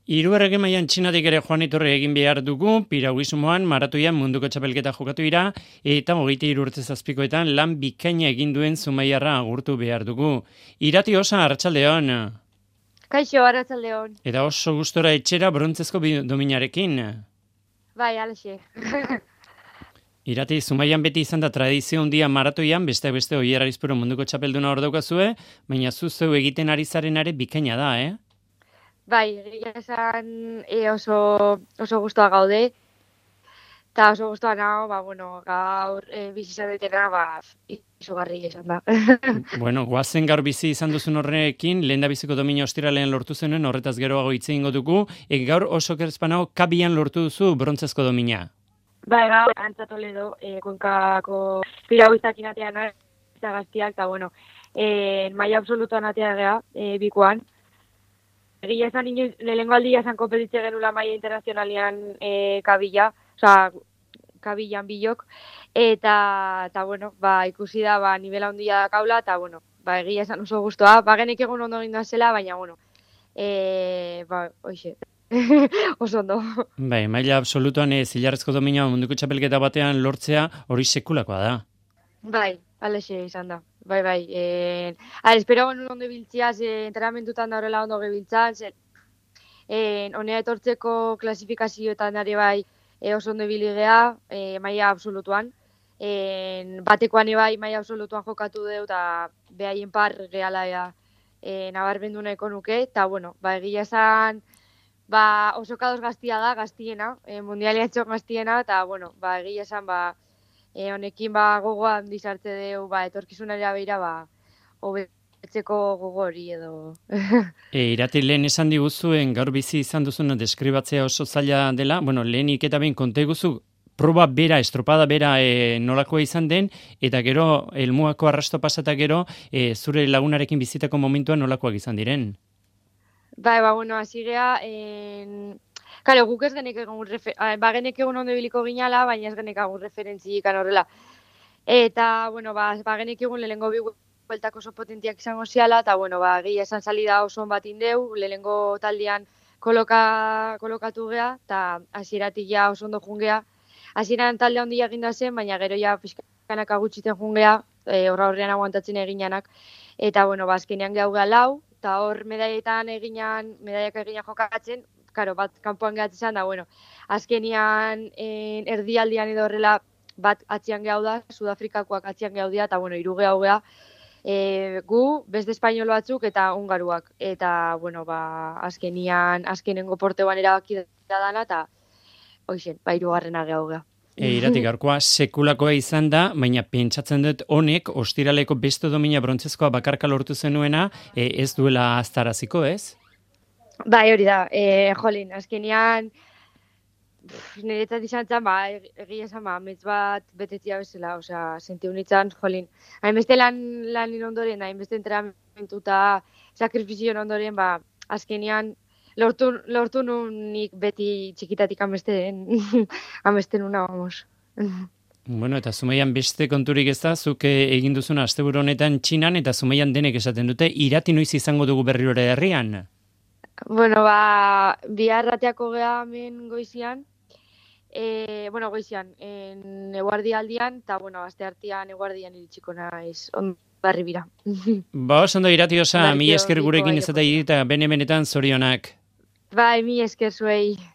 Hirugarren mailan Txinatik ere joan etorri egin behar dugu, piragüismoan maratoian munduko txapelketa jokatu dira, eta 23 urte zazpikoetan lan bikaina egin duen Zumaiarra agurtu behar dugu. Irati Osa, arratsaldeon. Kaixo, arratsaldeon. Eta oso gustora etxera brontzezko dominarekin. Bai, alaxe. Irati, Zumaian beti izan da tradizio handia maratoian, beste Oier Arizpuru munduko txapelduna hor daukazue, baina zeu egiten ari zarenare bikaina da, Bai, egia esan oso gustoa gaude, eta oso gustoa nago, gaur bizi izan detena, izugarri esan da. Bueno, guazen gaur bizi izan duzun horrekin, lehen da biziko domina ostiralean lortu zenuen, horretaz geroago hitz egingo dugu, gaur oso kerzpanago kabian lortu duzu brontzezko domina. Bai, gaur, Antza Toledo, Kuenkako piragüizakin atean eta gaztiak, eta maila absolutuan atea gea, bikoan. Egia esan lehenengo aldia esan kompetitze genula maila internazionalian kabila, kabilan bilok, eta ikusi da, nivela handia kaula, eta egia esan oso gustoa, genek egun ondo gindoa zela, baina hoxe. Oso ondo. Bai, maila absolutuan zilarrezko domina munduko txapelketa batean lortzea hori sekulakoa da. Bai, alexe izan da. Bai. Espero genuen ondo biltzia, entrenamentutan da horrela ondo gebiltzan, honea etortzeko klasifikazioetan ere bai oso ondo biligea, maila absolutuan. Batekoan bai maila absolutuan jokatu deu, eta behaien par reala nabarmendu nahiko nuke, eta egia esan, oso kadoz gaztia da, gaztiena, mundialia txok gaztiena, eta egia esan, honekin gogoa handizartze deu, etorkizunera beira, hobetzeko gogo hori edo. Irati, lehen esan diguzuen gaur bizi izan duzuna deskribatzea oso zaila dela, lehenik eta behin konta eguzu, proba bera, estropada bera nolakoa izan den, eta gero, elmuako arrasto pasata gero, zure lagunarekin bizitako momentuan nolakoak izan diren? Bai, hasi geha, guk ez genek egun ondo biliko ginala, baina ez genek egun referentziik horrela. Eta, genek egun lehenengo bi bueltako oso potentiak izango ziala, eta, egia esan salida oso bat indeu, lehenengo taldean kolokatu geha, eta hasieratik ja oso ondo jungea. Hasieran talde handia eginda zen, baina gero ja pixkanak agutxiten jungea, horrean aguantatzen eginanak. Eta, azkenean gau geha lau, eta hor medaiak eginan jokatzen, bat kanpoan gehatzen izan da, azkenean erdialdian edo horrela bat atzian gehau da, Sudafrikakoak atzian gehau dira, eta hiru gehau geha, gu, beste espainol batzuk eta hungaruak. Eta, azkenengo porteoan erabaki da dana, eta hoxen, hirugarrena gehau geha. Irati, gaurkoa sekulakoa izan da, baina pentsatzen dut honek ostiraleko beste domina brontzezkoa bakarka lortu zenuena, ez duela aztaraziko, ez? Bai, hori da, jolin, azkenean niretzat izan zen, egia esan, metz bat betetzia bezala, sentiu nintzen, jolin. Hainbeste lan ondoren, hainbeste entrenamentu eta sakrifizioen ondoren, azkenean lortu nunik beti txikitatik amesten nuna, vamos. Eta Zumaian beste konturik ez da, zuk egin duzuna asteburu honetan Txinan, eta Zumaian denek esaten dute, Irati noiz izango dugu berriro ere herrian? Bihar rateako geha hemen goizian, goizian, eguardi aldian, eta, aste artean eguardian iritsiko naiz, barri bira. Ondo Irati Osa, mi esker gurekin ez eta bene-benetan zorionak. Bai, mi esker zuei.